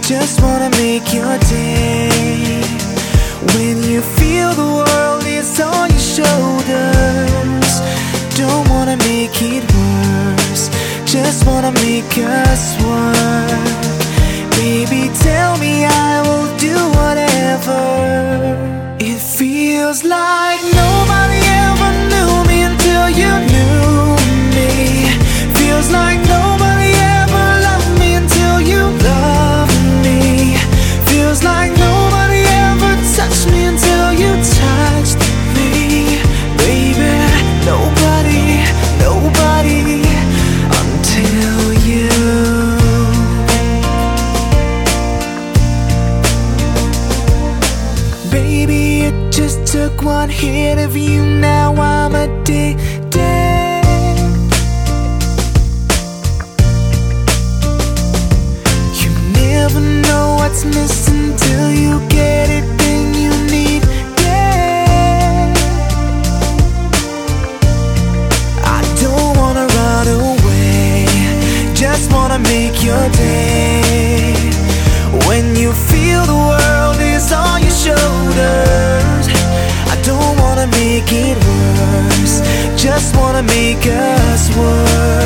Just wanna make your day. When you feel the world is on your shoulders, don't wanna make it worse, just wanna make us one. Baby, tell me, I will do whatever. It feels like nobody ever knew me until you knew me. Feels like nobody ever loved me until you loved me. Feels like nobody ever touched me until you touched me. Baby, nobody, nobody until you. Baby, it just took one hit of you, now I'm addicted. You never know what's missing till you get it, then you need it. I don't wanna run away, just wanna make your day. When you feel the world is on your shoulders, I don't wanna make it worse, just wanna make us one.